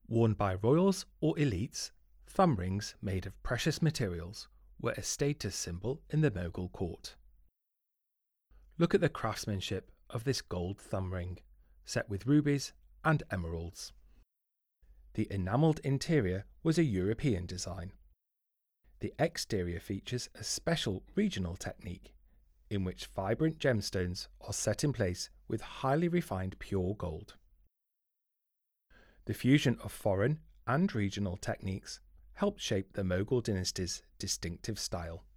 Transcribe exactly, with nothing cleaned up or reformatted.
Worn by royals or elites, thumb rings made of precious materials were a status symbol in the Mughal court. Look at the craftsmanship of this gold thumb ring, set with rubies and emeralds. The enamelled interior was a European design. The exterior features a special regional technique, in which vibrant gemstones are set in place with highly refined pure gold. The fusion of foreign and regional techniques helped shape the Mughal dynasty's distinctive style.